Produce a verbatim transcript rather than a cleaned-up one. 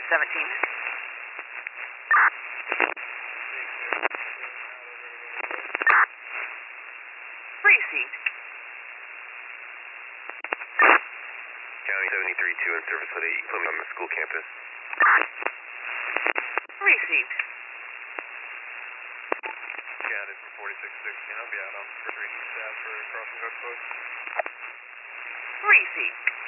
seventeen. Received. County seventy-three two in service with eight Plymouth on the school campus. Received. County for forty-six sixteen, I'll be out on for three staff for crossing hook post. Received.